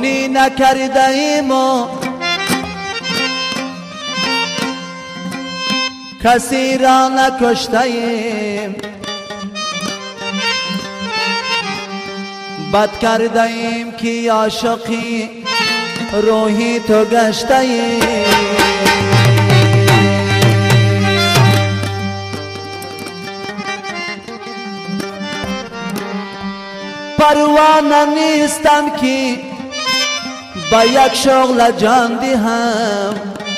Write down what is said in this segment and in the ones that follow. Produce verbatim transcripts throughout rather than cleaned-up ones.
خونی نکرده ایم و کسی را نکشته ایم، بد کرده ایم که عاشقی روحی تو گشته ایم. پروانه نیستم که با یک شغل جان دهم،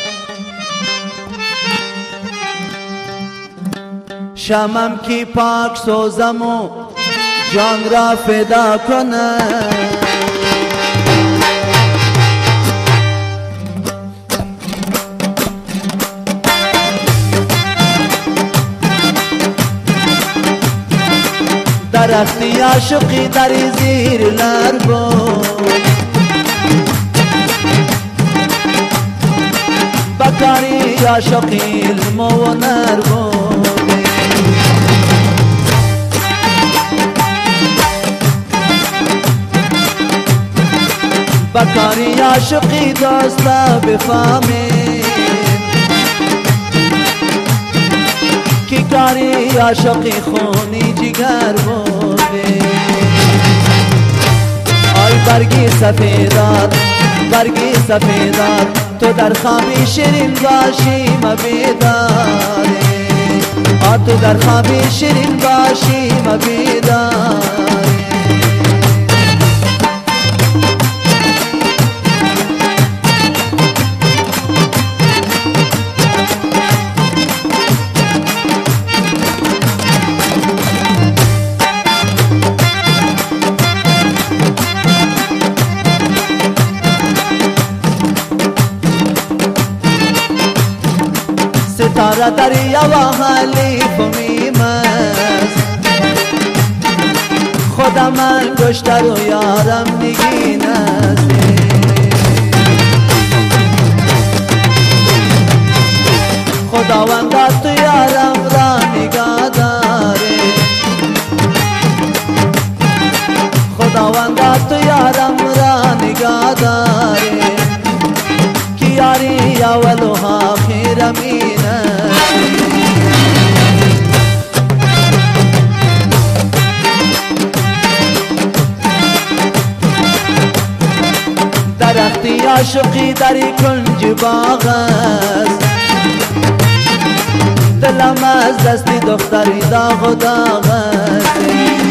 شمم کی پاک سوزم و جان را فدا کنم. درختی عاشقی در زیر لر بود، بکاری عاشقی علم و هنر بود. بکاری عاشقی دوستا بفهمید که کاری عاشقی خونی جگر بوده. آی برگی سفیدار برگی سفیدار تو در خوابی شیرین باشی مبیداره، آ تو در خوابی شیرین باشی مبیداره. ستاره دریا و حلیف میمست، خودم من گشتر و یارم نگین است. خداوندا تو یارم را نگاه داره، خداوندا تو یارم را نگاه داره که یاری اول و آخر امین است. درختی عاشقی در کنج باغ است، دلم از دستی دختری داغ و داغ است.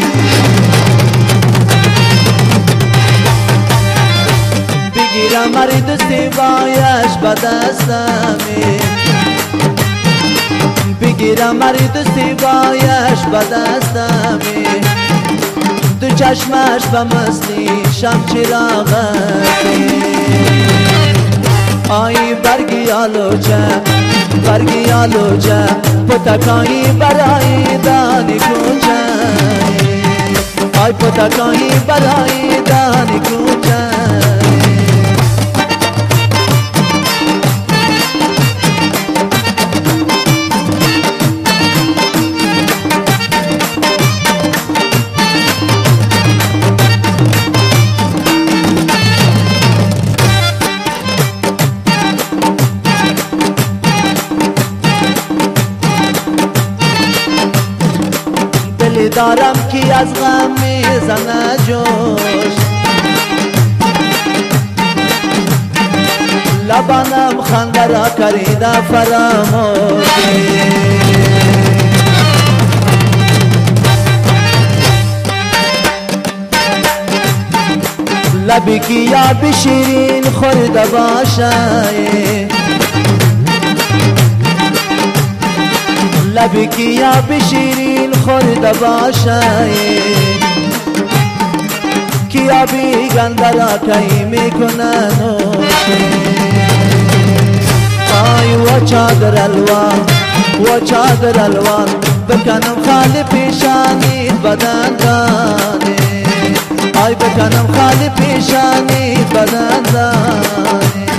بگیرم مری دستی بایش به دستمی، بگیرم مری دستی بایش به دستمی، دو چشمش به مستی شم چراغ است. آی برگی آلوچه برگی آلوچه پتکایی برای دانی کوچه، آی پتکایی برای دانی کوچه. دلی دارم کی از غم میزنه جوش، لبانم خنده را کریده فراموشی. لبی کی یا شیرین خورده باشه، لبی کی یا شیرین خورده باشه، کیا بی گنده را کی میکنه نوشه. آی و چادر الوان و چادر الوان بکنم خالی پیشانی بدن دانه، آی بکنم خالی پیشانی بدن دانه.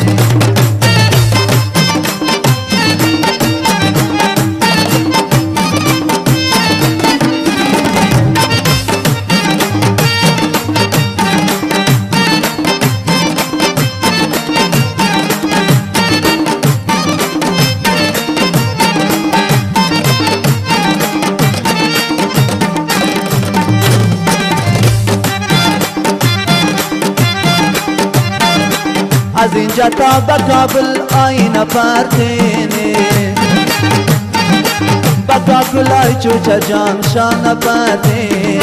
از اینجا تا به کابل آینه پرتینی بکا کلای چوچه جان شان پرتینی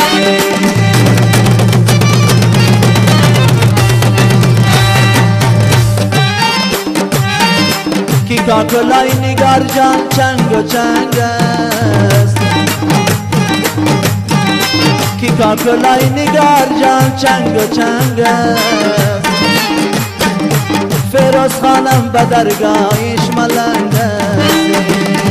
کی کا کلای نگار جان چنگ و چنگ است کی کا کلای نگار جان چنگ و چنگ است فیروز خانم به درگاهش ملنگ است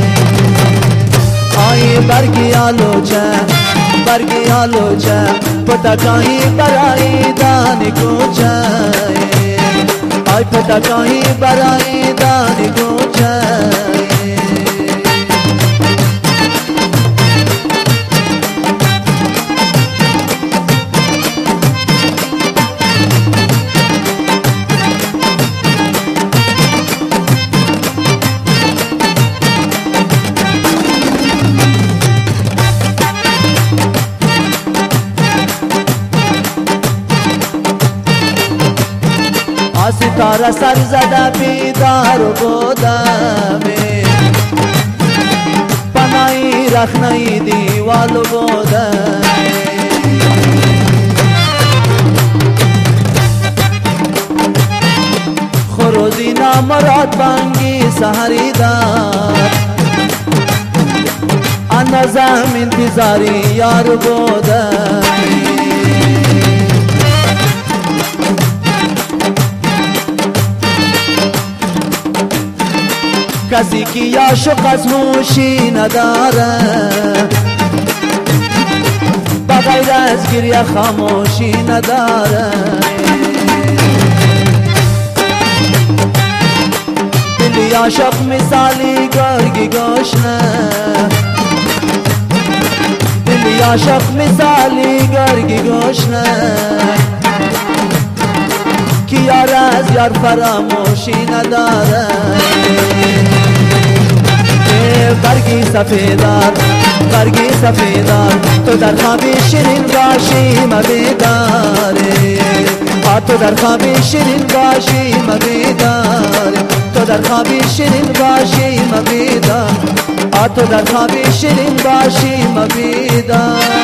آئی برگی آلوچه برگی آلوچه پتکاهی برای دانی کوچه آی پتکاهی برای دانی کوچه ستاره سر زده بیدار و بودمه پناهی رخنهی دیوال و بودمه خروزی نامراد بانگی سهری دار انزم انتظاری یار بودمه کسی کی عاشق از هوشی نداره بغیر از گریه خاموشی نداره دلی عاشق مثالی گرگی گوشنه دلی عاشق مثالی گرگی گوشنه کی یار از یار فراموشی نداره برگی سفیدار برگی سفیدار تو در خوابی شیرین باشی مبیداره تو در خوابی شیرین باشی مبیداره تو در خوابی شیرین باشی مبیدار تو در خوابی شیرین باشی مبیدار